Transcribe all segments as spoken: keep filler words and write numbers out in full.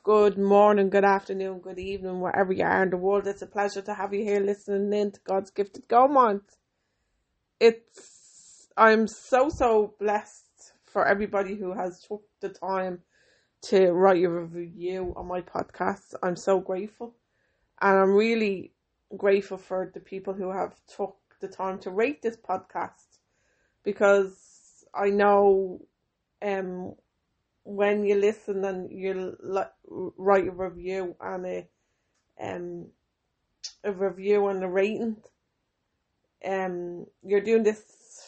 Good morning, good afternoon, good evening, wherever you are in the world. It's a pleasure to have you here listening in to God's Gifted Go Month. It's, I'm so, so blessed for everybody who has took the time to write a review on my podcast. I'm so grateful. And I'm really grateful for the people who have took the time to rate this podcast, because I know um when you listen and you write a review and a um a review and a rating, um you're doing this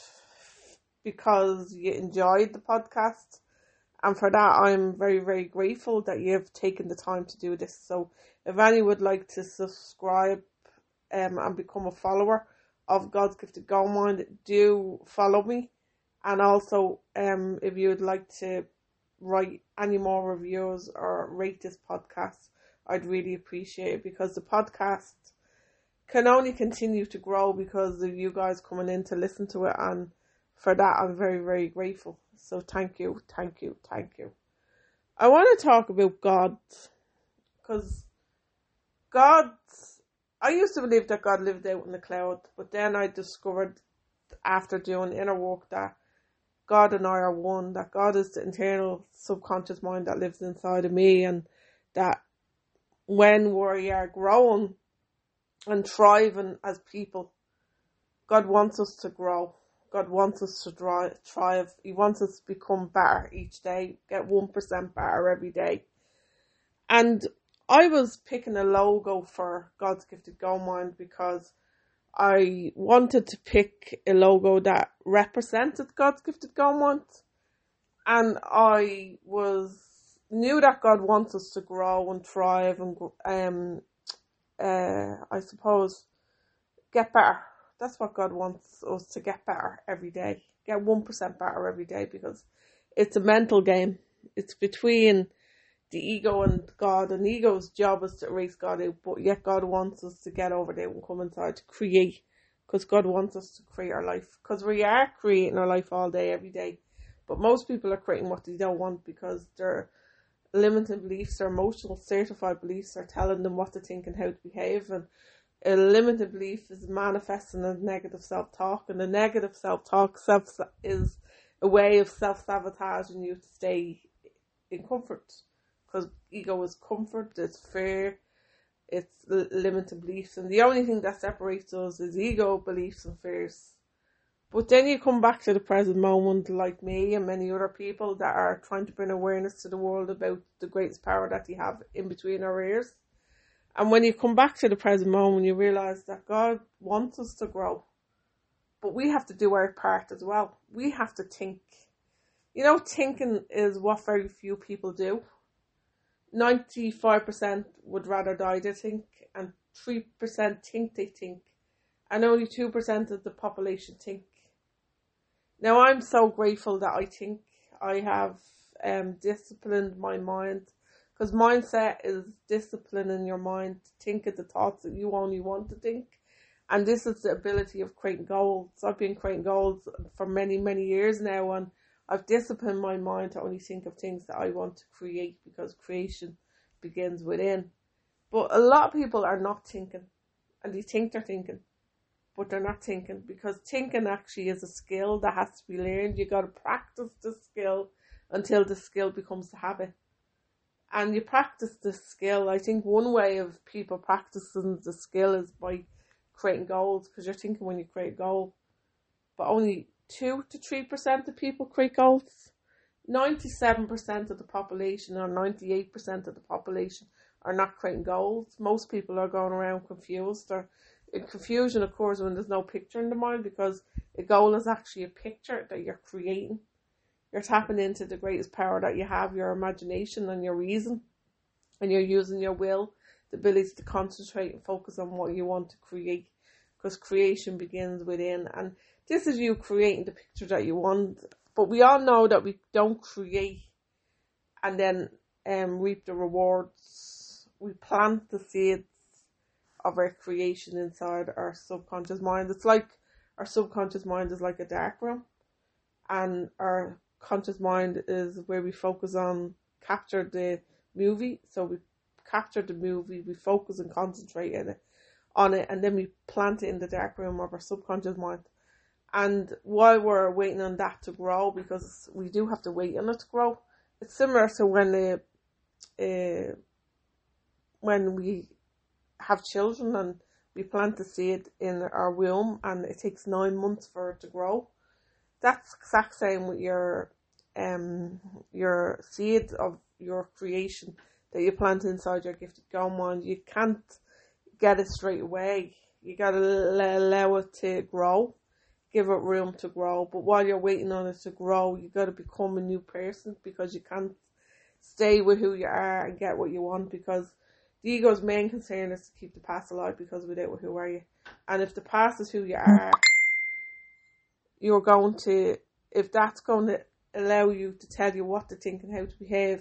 because you enjoyed the podcast, and for that I'm very very grateful that you've taken the time to do this. So if anyone would like to subscribe um and become a follower of God's Gifted Go Mind, do follow me. And also um if you would like to write any more reviews or rate this podcast, I'd really appreciate it, because the podcast can only continue to grow because of you guys coming in to listen to it, and for that I'm very very grateful. So thank you, thank you, thank you. I want to talk about God, because God, I used to believe that God lived out in the cloud, but then I discovered after doing inner work that God and I are one, that God is the internal subconscious mind that lives inside of me, and that when we are growing and thriving as people, God wants us to grow. God wants us to thrive. He wants us to become better each day, get one percent better every day. And I was picking a logo for God's Gifted Go Mind because I wanted to pick a logo that represented God's Gifted Go Month, and I was knew that God wants us to grow and thrive and um uh I suppose get better. That's what God wants us to get better every day, get one percent better every day, because it's a mental game. It's between the ego and God, and the ego's job is to erase God out, but yet God wants us to get over there and come inside to create, because God wants us to create our life, because we are creating our life all day, every day. But most people are creating what they don't want, because their limiting beliefs, their emotional certified beliefs are telling them what to think and how to behave, and a limited belief is manifesting as negative self-talk, and the negative self-talk self is a way of self-sabotaging you to stay in comfort. Because ego is comfort, it's fear, it's limited beliefs, and the only thing that separates us is ego, beliefs and fears. But then you come back to the present moment, like me and many other people that are trying to bring awareness to the world about the greatest power that you have in between our ears. And when you come back to the present moment, you realise that God wants us to grow, but we have to do our part as well. We have to think. You know, thinking is what very few people do. ninety-five percent would rather die than think, and three percent think they think, and only two percent of the population think. Now, I'm so grateful that I think. I have um, disciplined my mind, because mindset is disciplining your mind to think of the thoughts that you only want to think, and this is the ability of creating goals. I've been creating goals for many, many years now, and I've disciplined my mind to only think of things that I want to create, because creation begins within. But a lot of people are not thinking, and they think they're thinking, but they're not thinking, because thinking actually is a skill that has to be learned. You got to practice the skill until the skill becomes a habit. And you practice the skill. I think one way of people practicing the skill is by creating goals, because you're thinking when you create a goal. But only two to three percent of people create goals. ninety-seven percent of the population or ninety-eight percent of the population are not creating goals. Most people are going around confused. Or confusion occurs when there's no picture in the mind, because a goal is actually a picture that you're creating. You're tapping into the greatest power that you have, your imagination and your reason, and you're using your will, the ability to concentrate and focus on what you want to create, because creation begins within. And this is you creating the picture that you want. But we all know that we don't create and then um, reap the rewards. We plant the seeds of our creation inside our subconscious mind. It's like our subconscious mind is like a dark room, and our conscious mind is where we focus on, capture the movie. So we capture the movie, we focus and concentrate in it, on it, and then we plant it in the dark room of our subconscious mind. And while we're waiting on that to grow, because we do have to wait on it to grow, it's similar to when uh, uh, when we have children and we plant the seed in our womb and it takes nine months for it to grow. That's the exact same with your um your seed of your creation that you plant inside your gifted God mind. You can't get it straight away. You gotta allow it to grow, give it room to grow. But while you're waiting on it to grow, you gotta become a new person, because you can't stay with who you are and get what you want, because the ego's main concern is to keep the past alive, because without who are you? And if the past is who you are, you're going to, if that's going to allow you to tell you what to think and how to behave,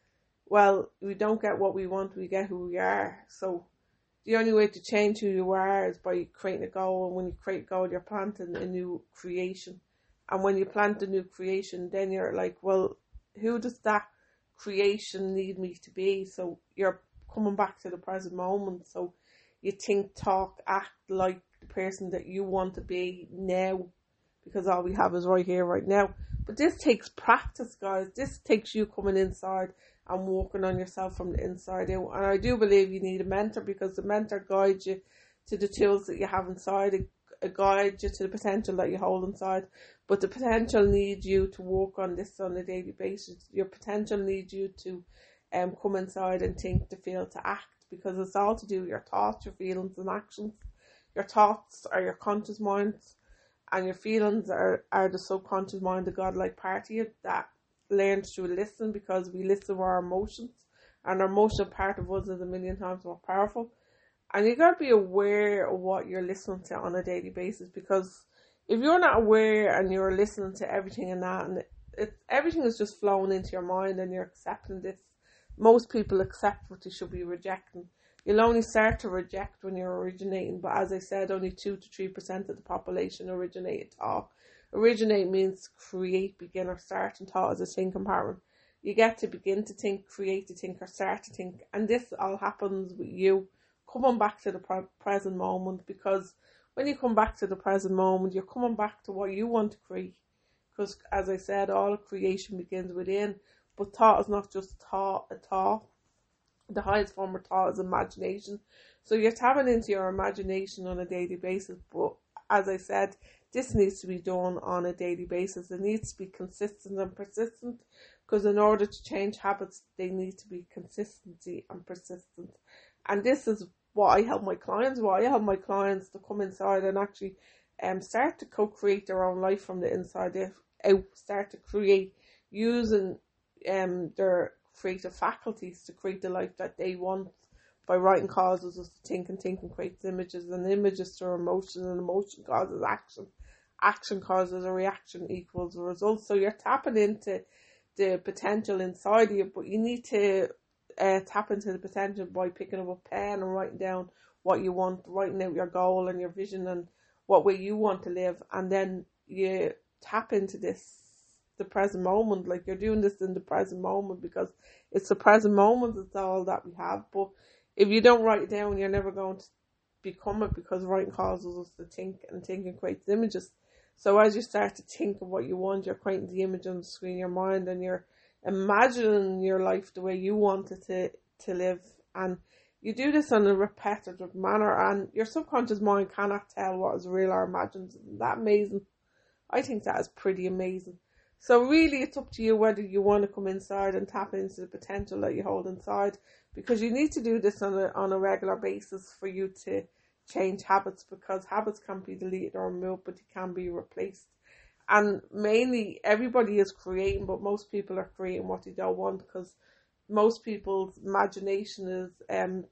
well, we don't get what we want, we get who we are. So the only way to change who you are is by creating a goal. And when you create a goal, you're planting a new creation. And when you plant a new creation, then you're like, well, who does that creation need me to be? So you're coming back to the present moment. So you think, talk, act like the person that you want to be now, because all we have is right here, right now. But this takes practice, guys. This takes you coming inside and working on yourself from the inside out. And I do believe you need a mentor, because the mentor guides you to the tools that you have inside, it, it guides you to the potential that you hold inside. But the potential needs you to work on this on a daily basis. Your potential needs you to um come inside and think, to feel, to act, because it's all to do with your thoughts, your feelings and actions. Your thoughts are your conscious minds, and your feelings are, are the subconscious mind, the godlike part of you that learns to listen, because we listen to our emotions, and our emotional part of us is a million times more powerful. And you got to be aware of what you're listening to on a daily basis, because if you're not aware and you're listening to everything and that, and it, it, everything is just flowing into your mind and you're accepting this, most people accept what they should be rejecting. You'll only start to reject when you're originating, but as I said, only two to three percent of the population originate at all. Originate means create, begin, or start, and thought is a thinking pattern. You get to begin to think, create to think, or start to think, and this all happens with you coming back to the pre- present moment. Because when you come back to the present moment, you're coming back to what you want to create. Because as I said, all creation begins within. But thought is not just thought, a thought. The highest form of thought is imagination. So you're tapping into your imagination on a daily basis. But as I said, this needs to be done on a daily basis. It needs to be consistent and persistent. Because in order to change habits, they need to be consistency and persistent. And this is what I help my clients with. I help my clients to come inside and actually um, start to co-create their own life from the inside out. Start to create using um their creative faculties to create the life that they want. By writing causes us to think, and thinking creates images, and images to emotion, and emotion causes action. Action causes a reaction equals a result. So you're tapping into the potential inside of you, but you need to uh, tap into the potential by picking up a pen and writing down what you want, writing out your goal and your vision and what way you want to live, and then you tap into this, the present moment. Like you're doing this in the present moment, because it's the present moment, it's all that we have. But if you don't write it down, you're never going to become it, because writing causes us to think, and thinking creates images. So as you start to think of what you want, you're creating the image on the screen of your mind, and you're imagining your life the way you want it to, to live. And you do this in a repetitive manner, and your subconscious mind cannot tell what is real or imagined. Isn't that amazing? I think that is pretty amazing. So really it's up to you whether you want to come inside and tap into the potential that you hold inside, because you need to do this on a, on a regular basis for you to change habits, because habits can't be deleted or removed, but they can be replaced. And mainly everybody is creating, but most people are creating what they don't want, because most people's imagination is um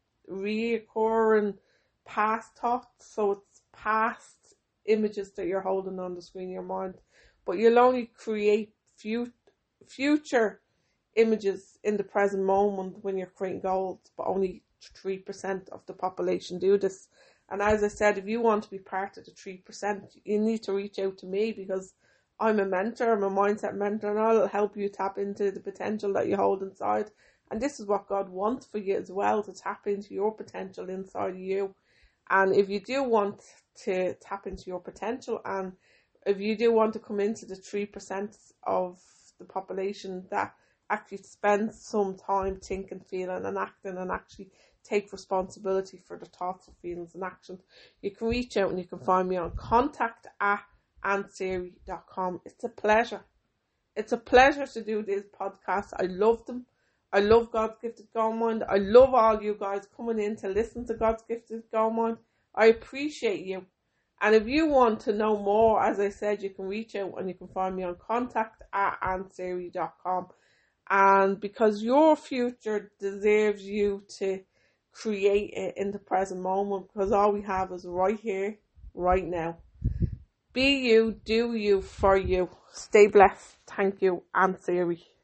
reoccurring past thoughts. So it's past images that you're holding on the screen of your mind. But you'll only create fut- future images in the present moment when you're creating goals, but only three percent of the population do this. And as I said, if you want to be part of the three percent, you need to reach out to me, because I'm a mentor, I'm a mindset mentor, and I'll help you tap into the potential that you hold inside. And this is what God wants for you as well, to tap into your potential inside of you. And if you do want to tap into your potential, and if you do want to come into the three percent of the population that actually spends some time thinking, feeling and acting, and actually take responsibility for the thoughts, feelings and actions, you can reach out and you can find me on contact at ansiri dot com. It's a pleasure. It's a pleasure to do these podcasts. I love them. I love God's Gifted Gold Mind. I love all you guys coming in to listen to God's Gifted Gold Mind. I appreciate you. And if you want to know more, as I said, you can reach out and you can find me on contact at ansiri dot com. And because your future deserves you to create it in the present moment, because all we have is right here, right now. Be you, do you, for you. Stay blessed. Thank you, Ansiri.